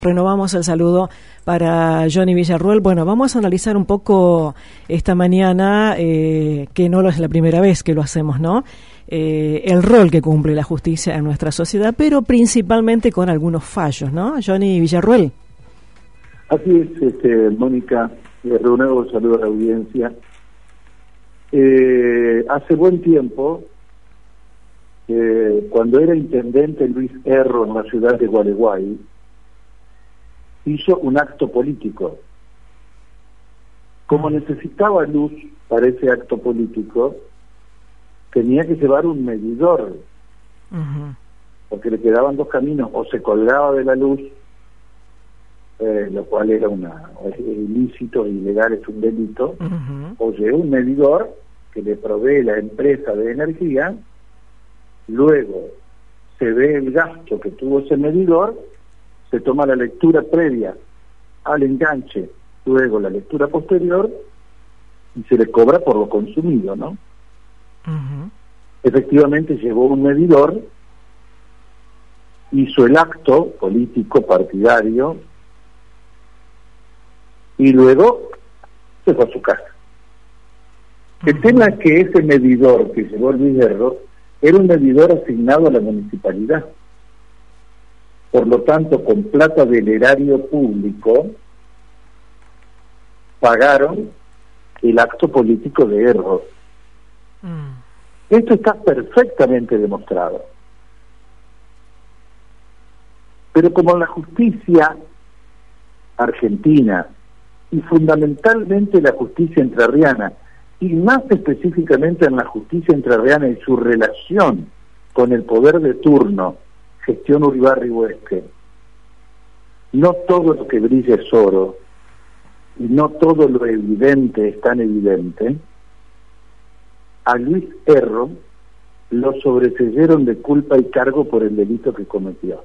Renovamos el saludo para Johnny Villarruel. Bueno, vamos a analizar un poco esta mañana, que no es la primera vez que lo hacemos, ¿no? El rol que cumple la justicia en nuestra sociedad, pero principalmente con algunos fallos, ¿no? Johnny Villarruel. Así es, Mónica, de nuevo saludo a la audiencia. Hace buen tiempo, cuando era intendente Luis Erro en la ciudad de Gualeguay, hizo un acto político. Como necesitaba luz para ese acto político, tenía que llevar un medidor, porque le quedaban dos caminos: o se colgaba de la luz, lo cual era es ilícito, ilegal, es un delito, o lleva un medidor que le provee la empresa de energía, luego se ve el gasto que tuvo ese medidor, se toma la lectura previa al enganche, luego la lectura posterior, y se le cobra por lo consumido, ¿no? Efectivamente llevó un medidor, hizo el acto político partidario, y luego se fue a su casa. El tema es que ese medidor que llevó Luis Erro era un medidor asignado a la municipalidad. Por lo tanto, con plata del erario público, pagaron el acto político de Erro. Esto está perfectamente demostrado. Pero como la justicia argentina, y fundamentalmente la justicia entrerriana, y más específicamente en la justicia entrerriana y su relación con el poder de turno, gestión Uribarri-Huesque, no todo lo que brilla es oro, y no todo lo evidente es tan evidente. A Luis Erro lo sobreseyeron de culpa y cargo por el delito que cometió.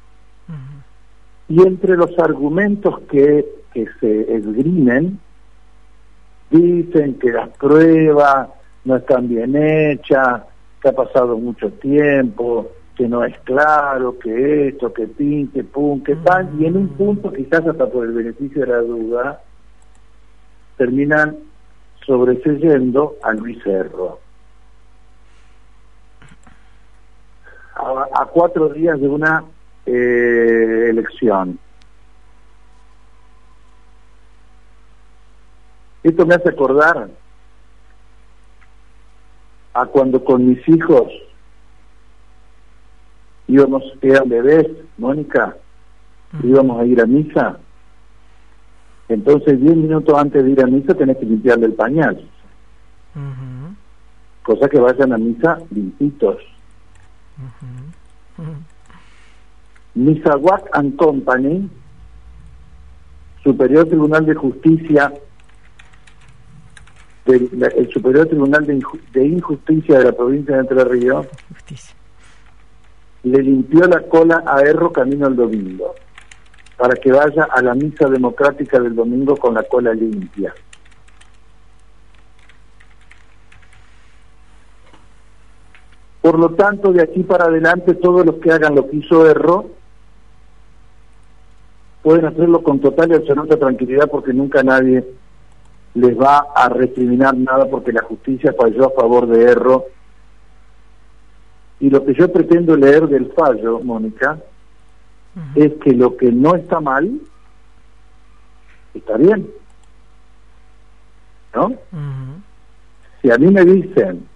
Y entre los argumentos que se esgrimen, dicen que las pruebas no están bien hechas, que ha pasado mucho tiempo, que no es claro, que esto, que pin, que pum, que tal, y en un punto, quizás hasta por el beneficio de la duda, terminan sobreseyendo a Luis Erro. A 4 días de una elección. Esto me hace acordar a cuando con mis hijos eran bebés, Mónica, íbamos a ir a misa. Entonces 10 minutos antes de ir a misa tenés que limpiarle el pañal. Cosa que vayan a misa limpitos. Misahuac and Company, Superior Tribunal de Justicia, el Superior Tribunal de Injusticia de la provincia de Entre Ríos, le limpió la cola a Erro camino al domingo, para que vaya a la misa democrática del domingo con la cola limpia. Por lo tanto, de aquí para adelante, todos los que hagan lo que hizo Erro pueden hacerlo con total y absoluta tranquilidad, porque nunca nadie les va a recriminar nada, porque la justicia falló a favor de Erro. Y lo que yo pretendo leer del fallo, Mónica, es que lo que no está mal, está bien, ¿no? Si a mí me dicen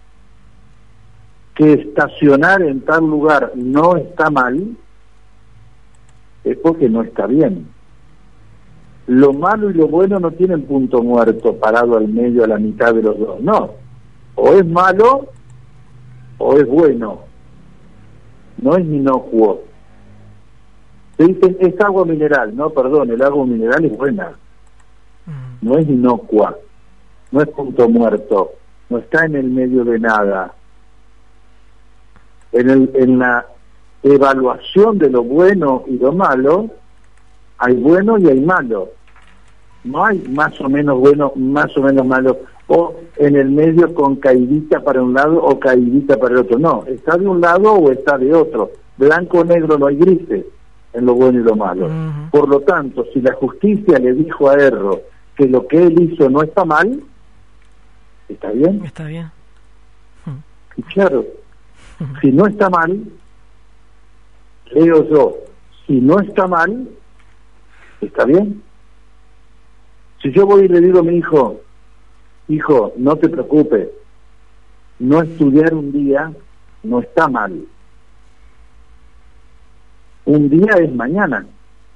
que estacionar en tal lugar no está mal, es porque no está bien. Lo malo y lo bueno no tienen punto muerto parado al medio, a la mitad de los dos, no. O es malo o es bueno, no es inocuo. Se dicen, es agua mineral. No, perdón, el agua mineral es buena, no es inocua, no es punto muerto, no está en el medio de nada. En la evaluación de lo bueno y lo malo, hay bueno y hay malo. No hay más o menos bueno, más o menos malo, o en el medio con caidita para un lado o caidita para el otro. No, está de un lado o está de otro. Blanco o negro, no hay grises. en lo bueno y lo malo. Por lo tanto, si la justicia le dijo a Erro que lo que él hizo no está mal, ¿está bien? Está bien. Y claro, si no está mal, leo yo, si no está mal, ¿está bien? Si yo voy y le digo a mi hijo, no te preocupes, no estudiar un día no está mal. Un día es mañana.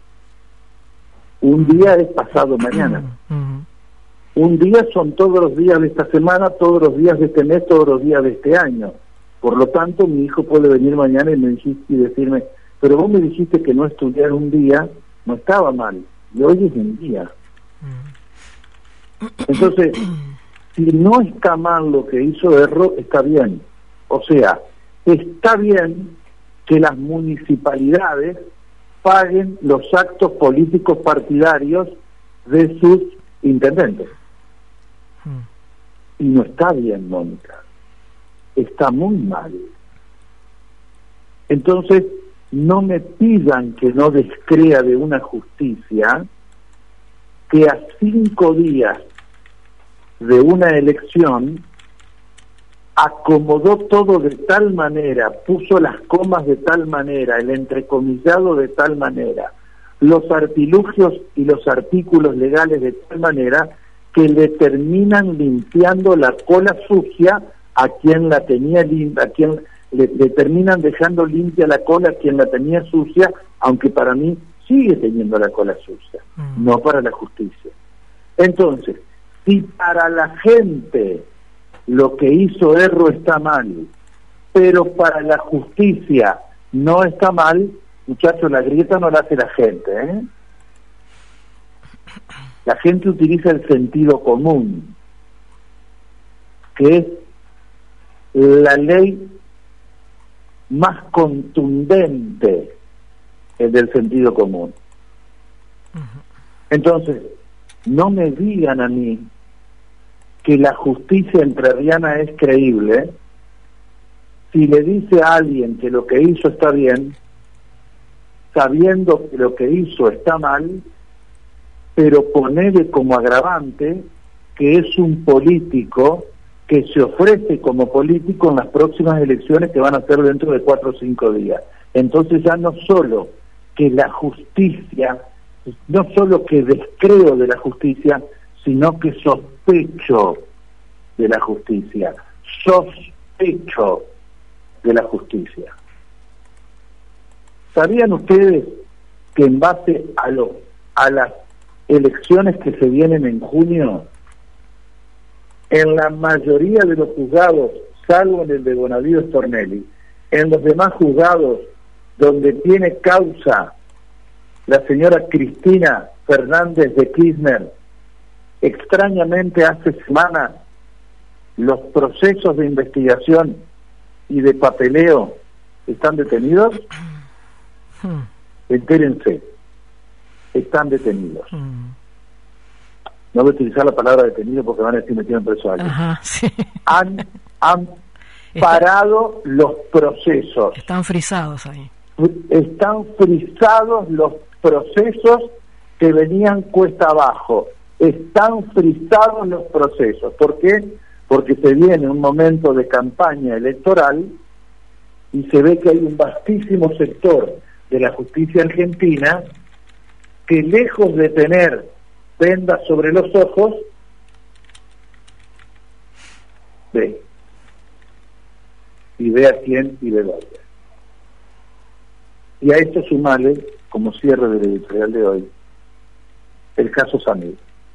Un día es pasado mañana. Un día son todos los días de esta semana, todos los días de este mes, todos los días de este año. Por lo tanto, mi hijo puede venir mañana y decirme, pero vos me dijiste que no estudiar un día no estaba mal, y hoy es un día. Entonces, si no está mal lo que hizo Erro, está bien. O sea, está bien que las municipalidades paguen los actos políticos partidarios de sus intendentes. Y no está bien, Mónica. Está muy mal. Entonces, no me pidan que no descrea de una justicia que a 5 días de una elección acomodó todo de tal manera, puso las comas de tal manera, el entrecomillado de tal manera, los artilugios y los artículos legales de tal manera que le terminan limpiando la cola sucia a quien la tenía limpia, a quien le terminan dejando limpia la cola a quien la tenía sucia, aunque para mí sigue teniendo la cola sucia, no para la justicia. Entonces, si para la gente lo que hizo Erro está mal, pero para la justicia no está mal, muchachos, la grieta no la hace la gente, ¿eh? La gente utiliza el sentido común, que es la ley más contundente del sentido común. Entonces, no me digan a mí que la justicia entrerriana es creíble si le dice a alguien que lo que hizo está bien, sabiendo que lo que hizo está mal, pero ponele como agravante que es un político que se ofrece como político en las próximas elecciones que van a ser dentro de 4 o 5 días. Entonces ya no solo que la justicia, no solo que descreo de la justicia, sino que sospecho de la justicia, sospecho de la justicia. ¿Sabían ustedes que en base a las elecciones que se vienen en junio, en la mayoría de los juzgados, salvo en el de Bonavido Stornelli, en los demás juzgados donde tiene causa la señora Cristina Fernández de Kirchner, extrañamente hace semanas los procesos de investigación y de papeleo están detenidos? Entérense, están detenidos. No voy a utilizar la palabra detenido porque van a decir metido en preso a alguien. Sí. Han parado los procesos. Están frisados ahí. Están frisados los procesos que venían cuesta abajo. Están frisados los procesos. ¿Por qué? Porque se viene un momento de campaña electoral y se ve que hay un vastísimo sector de la justicia argentina que, lejos de tener vendas sobre los ojos, ve. Y ve a quién y ve dónde. Y a esto sumarle, como cierre del editorial de hoy, el caso Samir.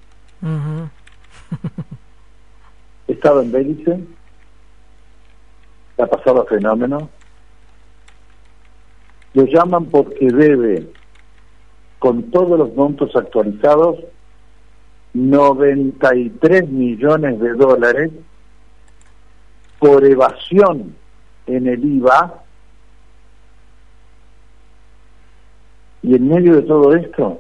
Estaba en Belice, la pasaba fenómeno, lo llaman porque debe, con todos los montos actualizados, 93 millones de dólares por evasión en el IVA. Y en medio de todo esto,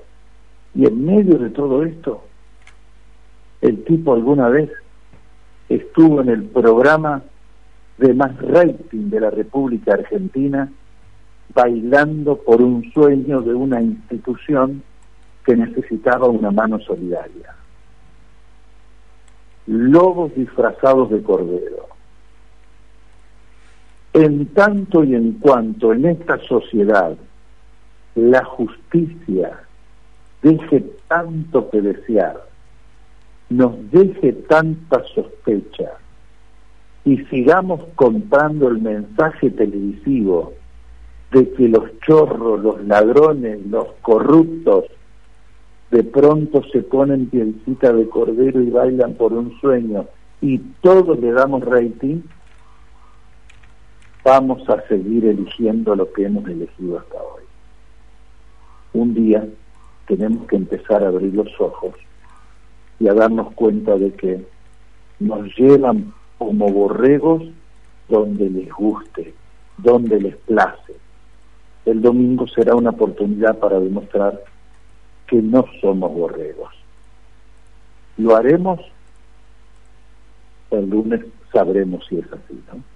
el tipo alguna vez estuvo en el programa de más rating de la República Argentina bailando por un sueño de una institución que necesitaba una mano solidaria. Lobos disfrazados de cordero. En tanto y en cuanto en esta sociedad la justicia deje tanto que desear, nos deje tanta sospecha y sigamos comprando el mensaje televisivo de que los chorros, los ladrones, los corruptos de pronto se ponen pielcita de cordero y bailan por un sueño y todos le damos rating, vamos a seguir eligiendo lo que hemos elegido hasta hoy. Un día tenemos que empezar a abrir los ojos y a darnos cuenta de que nos llevan como borregos donde les guste, donde les place. El domingo será una oportunidad para demostrar que no somos borregos. Lo haremos, el lunes sabremos si es así, ¿no?